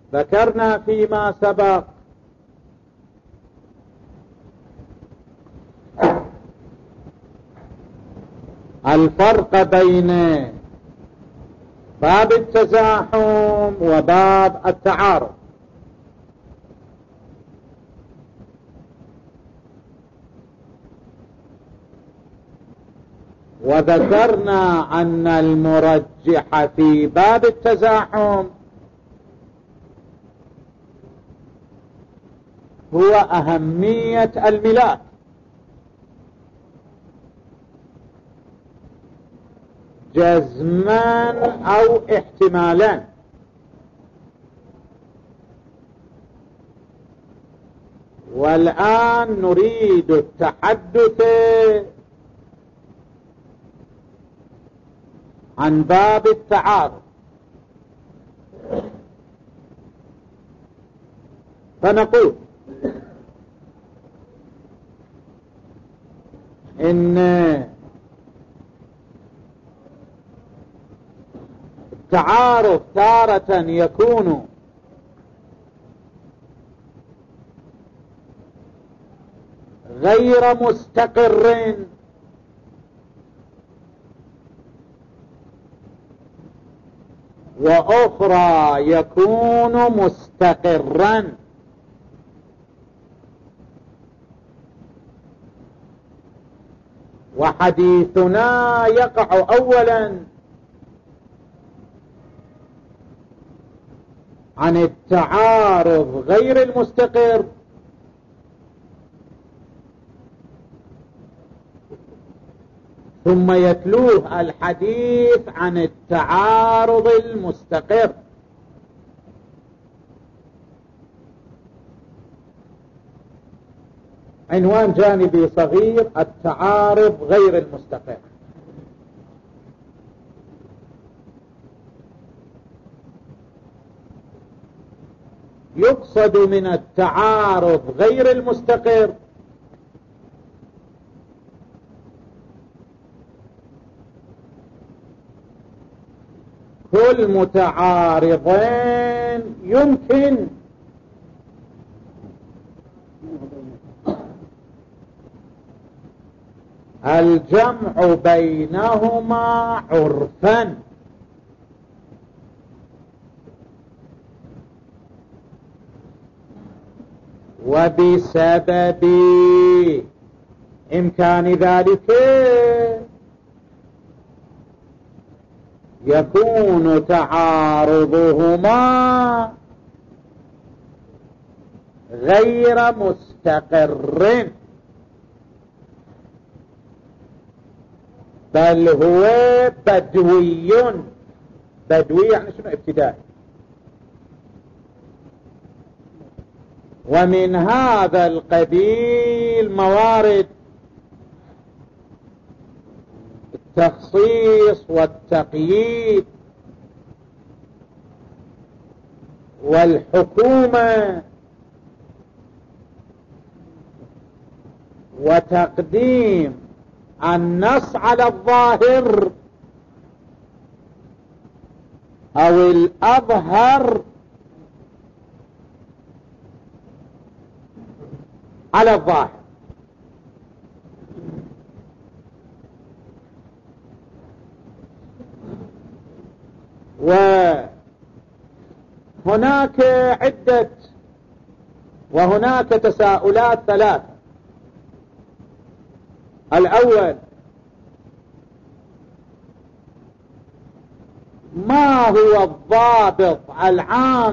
ذكرنا فيما سبق الفرق بين باب التزاحم وباب التعارض. وذكرنا أن المرجح في باب التزاحم هو أهمية الملاك، جزما أو احتمالا. والآن نريد التحدث عن باب التعارض، فنقول إن التعارض تارة يكون غير مستقر وأخرى يكون مستقرا. وحديثنا يقع أولا عن التعارض غير المستقر، ثم يتلوه الحديث عن التعارض المستقر. عنوان جانبي صغير: التعارض غير المستقر. يقصد من التعارض غير المستقر كل متعارضين يمكن الجمع بينهما عرفا، وبسبب إمكان ذلك يكون تعارضهما غير مستقر، بل هو بدوي. بدوي يعني شنو؟ ابتدائي. ومن هذا القبيل موارد التخصيص والتقييد والحكومة وتقديم النص على الظاهر أو الأظهر على الظاهر. وهناك تساؤلات ثلاثة. الأول: ما هو الضابط العام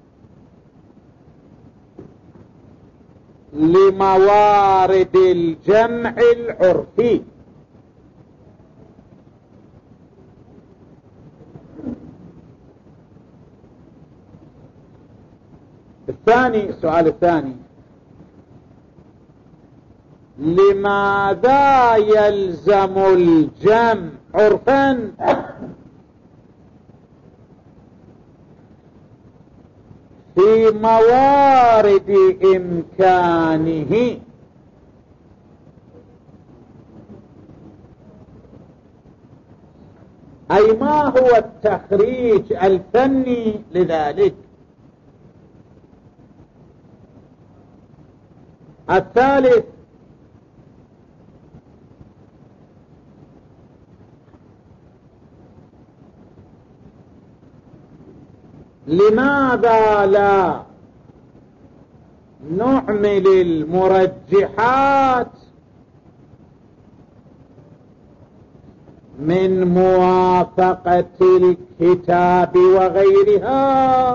لموارد الجمع العرفي؟ السؤال الثاني: لماذا يلزم الجمع عرفا في موارد إمكانه؟ أي ما هو التخريج الفني لذلك؟ الثالث لماذا لا نعمل المرجحات من موافقة الكتاب وغيرها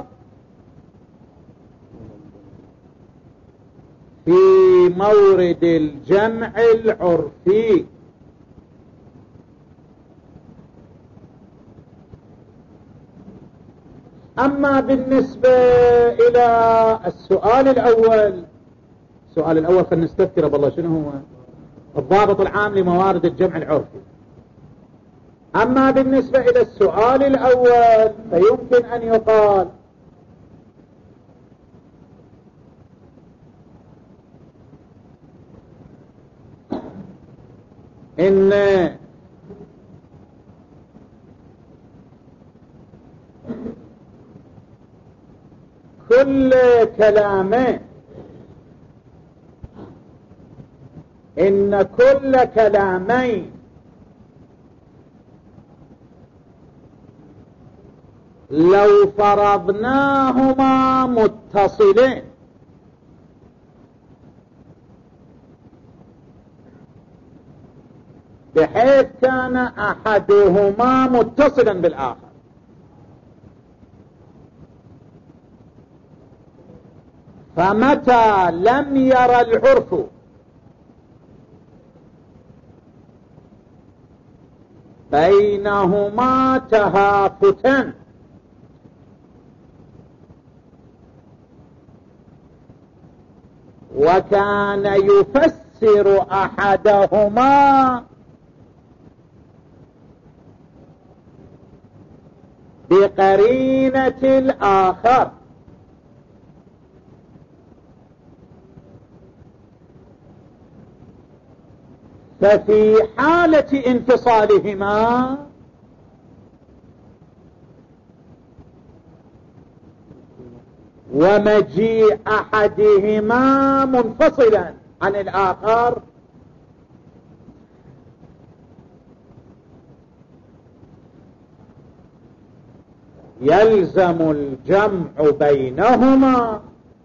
في مورد الجمع العرفي؟ أما بالنسبة إلى السؤال الأول، فلنستذكر بالله شنو هو الضابط العام لموارد الجمع العرفي. أما بالنسبة إلى السؤال الأول فيمكن أن يقال إن كل كلامين لو فرضناهما متصلين بحيث كان أحدهما متصلا بالآخر، فمتى لم ير العرف بينهما تهافتا وكان يفسر أحدهما بقرينة الآخر، ففي حالة انفصالهما ومجيء أحدهما منفصلا عن الآخر يلزم الجمع بينهما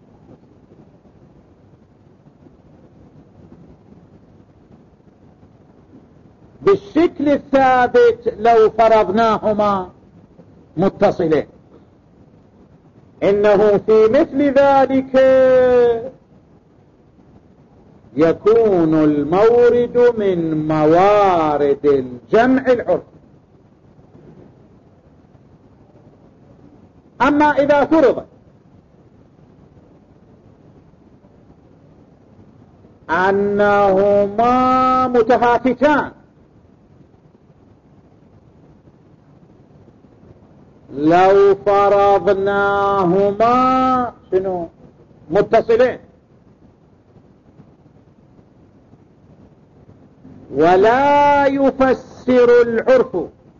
بالشكل الثابت لو فرضناهما متصلين. إنه في مثل ذلك يكون المورد من موارد الجمع العرفي. أما إذا فرض أنهما متهافتان لو فرضناهما شنو متصلين ولا يفسر العرف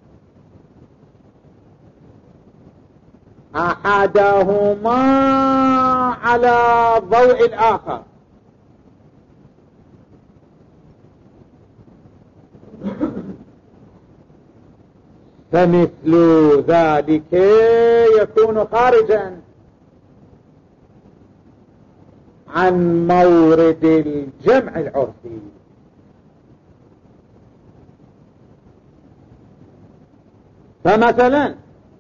أحدهما على ضوء الآخر، فمثل ذلك يكون خارجا عن مورد الجمع العرفي. فمثلا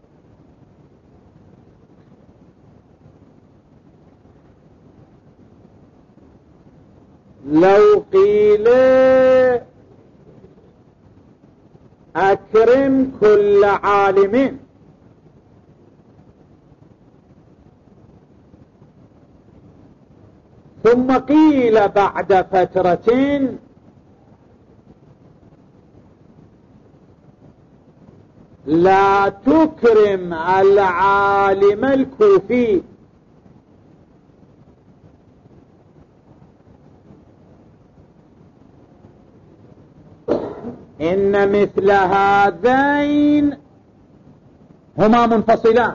لو قيل أكرم كل عالم ثم قيل بعد فترة لا تكرم العالم الكوفي، إن مثل هذين هما منفصلان،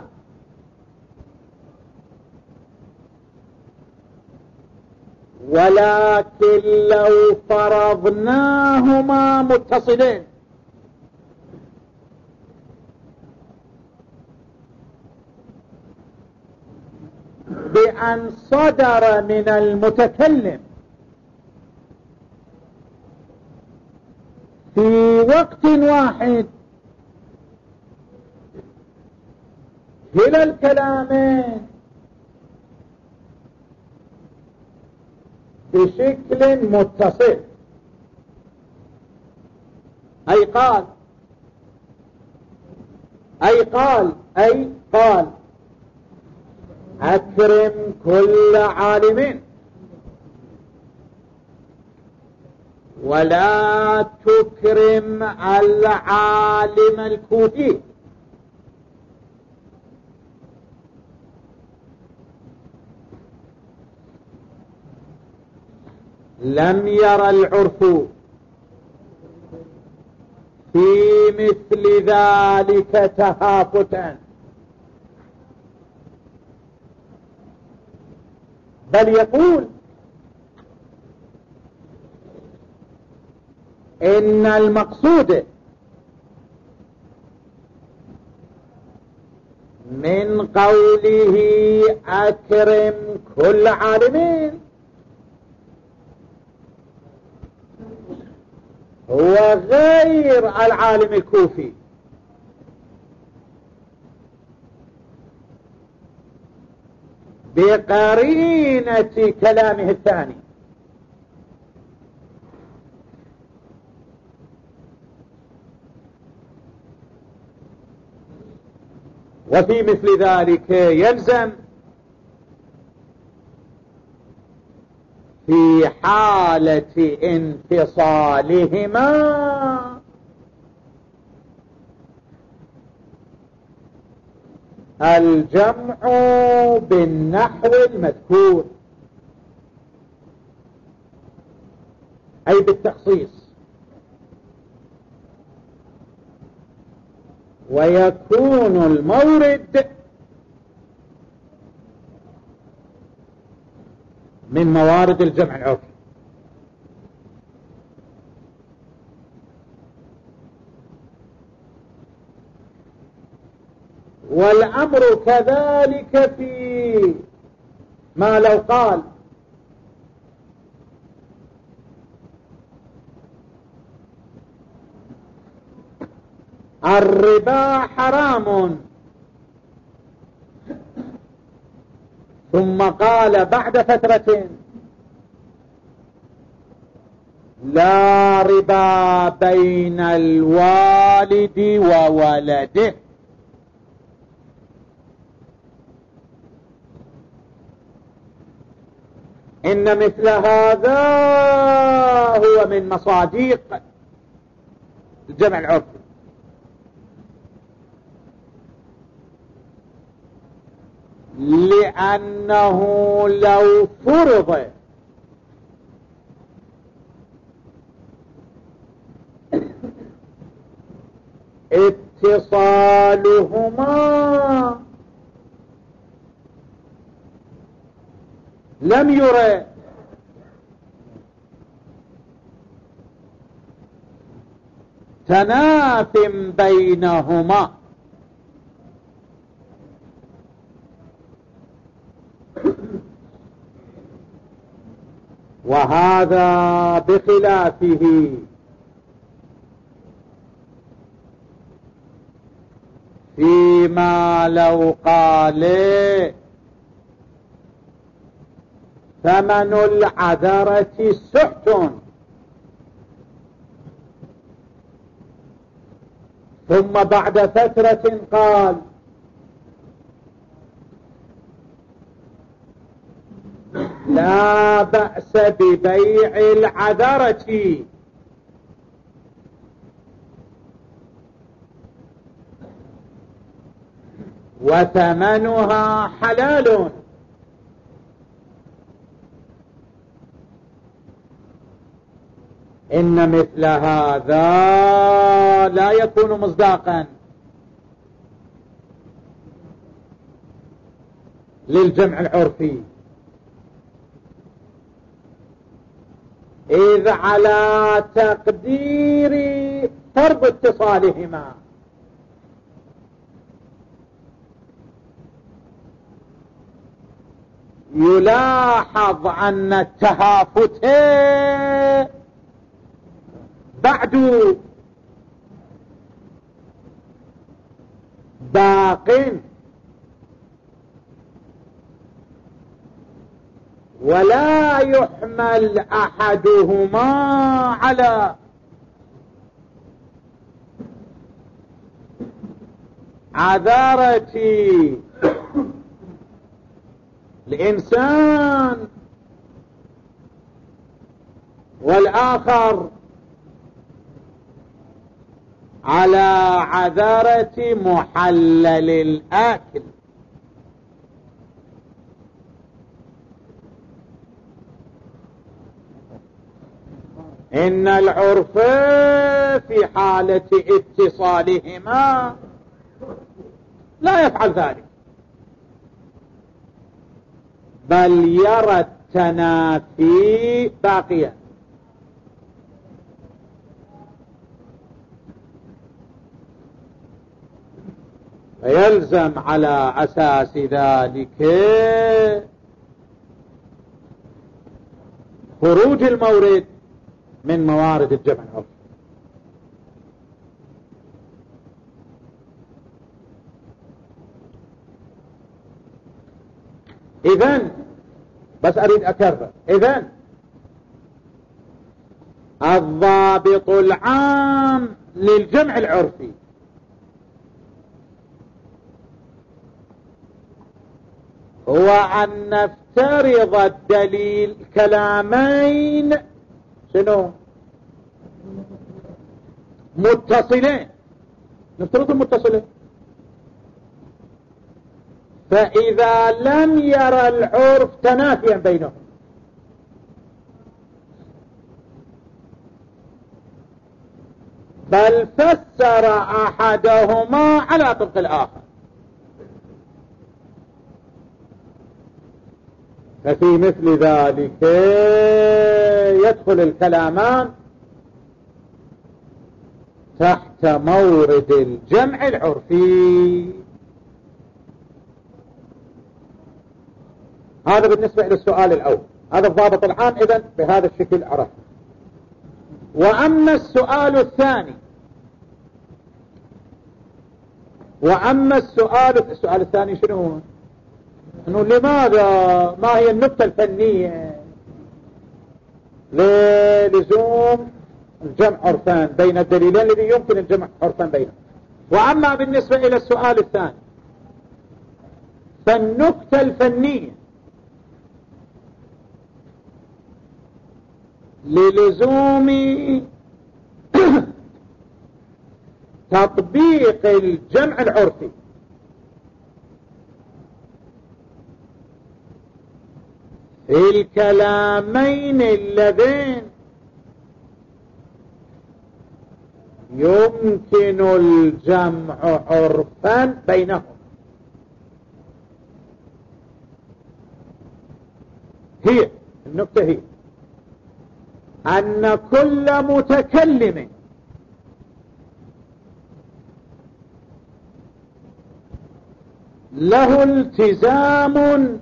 ولكن لو فرضناهما متصلين بأن صدر من المتكلم في وقت واحد كلا الكلامين بشكل متصل، أي قال أكرم كل عالم ولا تكرم العالم الكوفي، لم ير العرف في مثل ذلك تهافتا، بل يقول إن المقصود من قوله أكرم كل عالمين هو غير العالم الكوفي، بقرينة كلامه الثاني. وفي مثل ذلك يلزم في حالة انفصالهما الجمع بالنحو المذكور، أي بالتخصيص، ويكون المورد من موارد الجمع العرفي. والأمر كذلك في ما لو قال الربا حرام ثم قال بعد فترة لا ربا بين الوالد وولده، إن مثل هذا هو من مصادق الجمع العرفي، لأنه لو فرض اتصالهما لم يرى تناف بينهما، وهذا بخلافه فيما لو قال ثمن العذرة سحت ثم بعد فترة قال لا بأس ببيع العذرة وثمنها حلال، إن مثل هذا لا يكون مصداقا للجمع العرفي، إذ على تقدير فرض اتصالهما يلاحظ أن التهافت بعد باق، ولا يحمل أحدهما على عذارة الإنسان والآخر على عذارة محلل الآكل. إن العرف في حالة اتصالهما لا يفعل ذلك، بل يرى التنافي باقيا. فيلزم على أساس ذلك خروج المورد من موارد الجمع العرفي. إذن بس أريد أكرر، إذن الضابط العام للجمع العرفي هو أن نفترض الدليل كلامين شنو متصلين، نفترضهم متصلين. فإذا لم يرى العرف تنافيا بينهم بل فسر أحدهما على طبق الآخر، ففي مثل ذلك يدخل الكلامان تحت مورد الجمع العرفي. هذا بالنسبة للسؤال الأول، هذا الضابط العام. إذن بهذا الشكل عرفنا. وأما السؤال الثاني شنو هو؟ إنه لماذا، ما هي النقطة الفنية للزوم الجمع عرفان بين الدليلين الذي يمكن الجمع عرفان بينهم؟ وأما بالنسبة إلى السؤال الثاني فالنقطة الفنية للزوم تطبيق الجمع العرفي في الكلامين اللذين يمكن الجمع عرفا بينهم. هي النقطة هي أن كل متكلم له التزام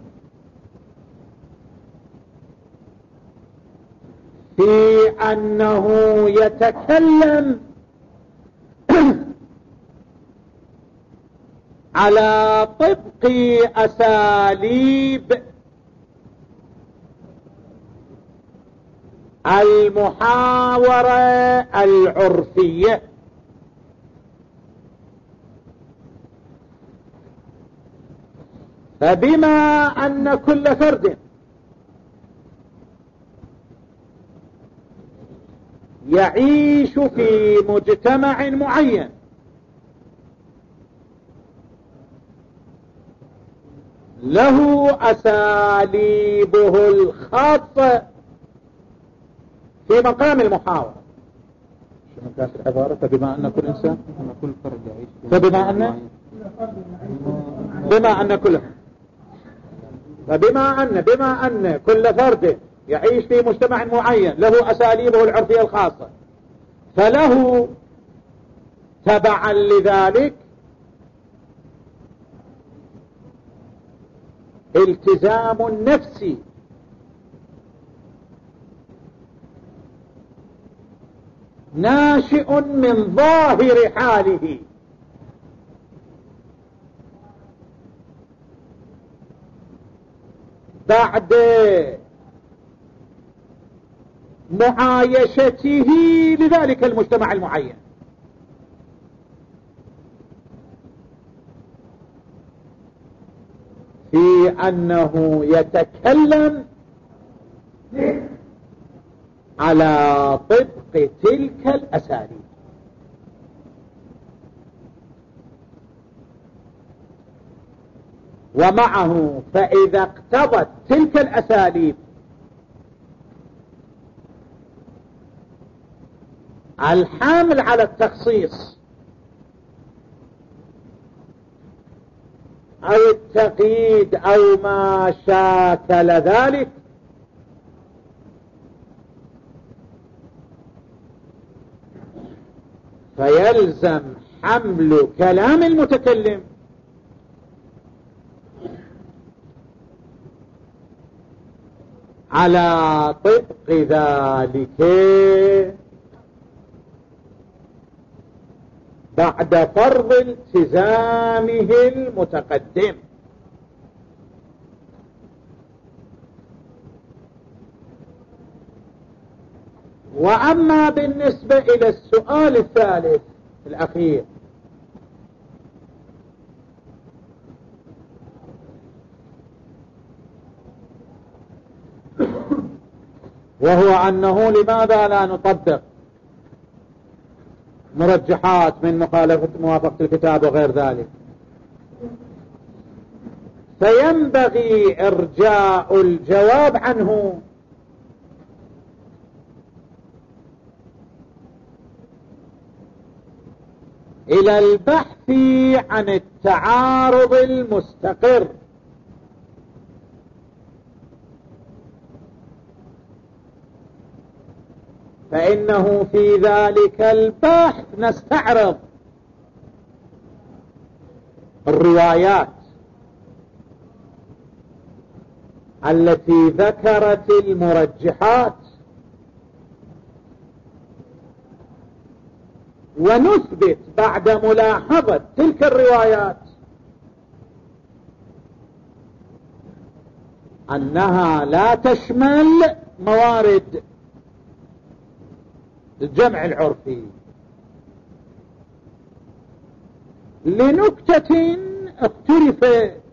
في أنه يتكلم على طبق أساليب المحاورة العرفية، فبما أن كل فرد يعيش في مجتمع معين له أساليبه الخاصة في مقام المحاورة. شنو كانت العبارة؟ فبما أن كل إنسان كل فرد يعيش فبما أن كل كل فرد يعيش في مجتمع معين له أساليبه العرفية الخاصة، فله تبعا لذلك التزام نفسي ناشئ من ظاهر حاله، بعد معايشته لذلك المجتمع المعين. في أنه يتكلم على طبق تلك الأساليب، ومعه فإذا اقتضت تلك الأساليب الحامل على التخصيص أو التقييد أو ما شاكل ذلك، فيلزم حمل كلام المتكلم على طبق ذلك بعد فرض التزامه المتقدم. وأما بالنسبة إلى السؤال الثالث الأخير، وهو أنه لماذا لا نطبق مرجحات من مخالفة موافقة الكتاب وغير ذلك، فينبغي إرجاء الجواب عنه إلى البحث عن التعارض المستقر، فإنه في ذلك البحث نستعرض الروايات التي ذكرت المرجحات، ونثبت بعد ملاحظة تلك الروايات أنها لا تشمل موارد الجمع العرفي، لنكتة اختلف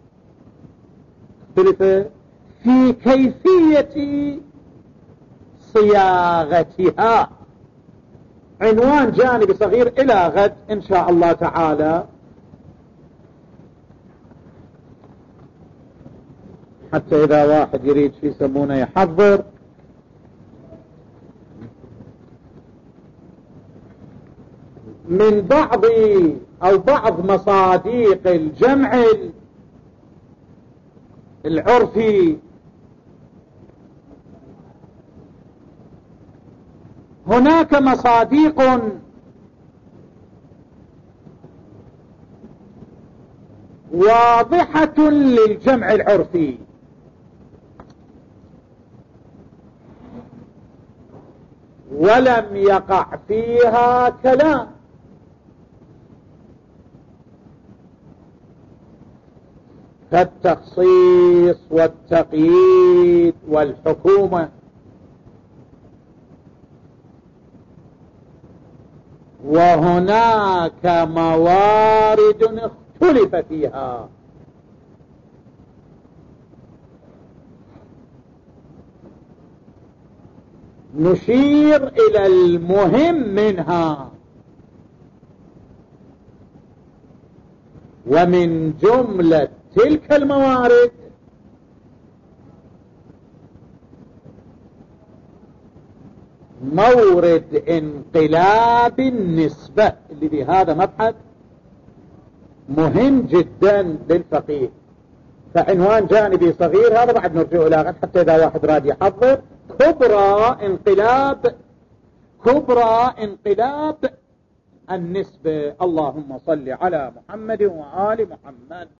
في كيفية صياغتها. عنوان جانبي صغير إلى غد إن شاء الله تعالى، حتى إذا واحد يريد شيء يسمونه يحضر. من بعض مصادق الجمع العرفي هناك مصادق واضحة للجمع العرفي، ولم يقع فيها كلام، كالتخصيص والتقييد والحكومة. وهناك موارد اختلف فيها، نشير إلى المهم منها، ومن جملة تلك الموارد مورد انقلاب النسبة، اللي هذا مبحث مهم جدا للفقيه. فعنوان جانبي صغير هذا بعد نرجع إلى غد، حتى إذا واحد راد يحضر كبرى انقلاب النسبة. اللهم صل على محمد وآل محمد.